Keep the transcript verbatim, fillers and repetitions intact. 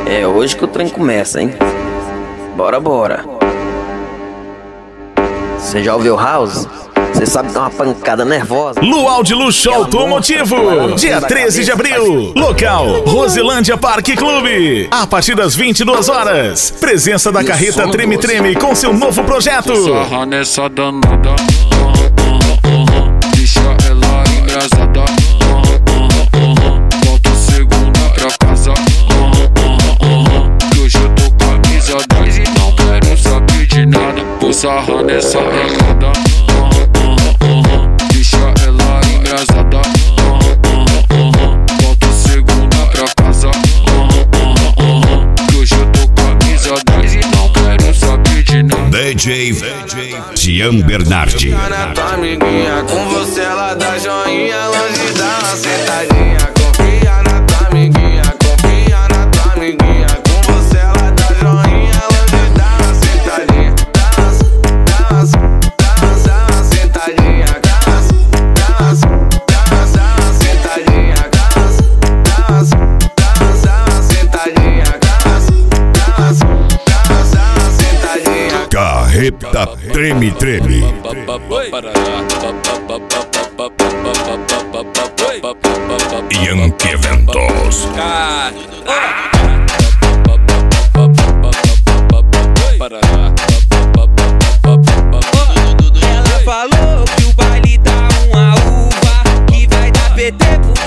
É hoje que o trem começa, hein? Bora, bora. Você já ouviu House? Você sabe que é uma pancada nervosa. Luau de Luxo Automotivo, dia treze de abril. Local, Rosilândia Parque Clube. A partir das vinte e duas horas. Presença da carreta Treme Treme com seu novo projeto. Sarra nessa danada, deixa ela engrasada. Volta segunda pra casa, que hoje eu tô camisa dez e não quero saber de nada. Vou sarrar nessa danada, deixa ela engrasada. Volta segunda pra casa, que hoje eu tô camisa dez e não quero saber de nada. D J Tian Bernardi. Na tua amiguinha, com você ela dá joinha, longe dá uma sentadinha. Confia na tua amiguinha, confia na tua amiguinha, com você ela dá joinha, longe dá uma sentadinha. Dá uma, dá uma, dá uma sentadinha. Dá uma, dá uma, dá uma sentadinha. Dá uma, dá uma, dá uma sentadinha. Dá uma, dá uma sentadinha. Carreta Treme Treme. Yankee Eventos. Ela falou que o baile tá uma uva, que vai dar P T pro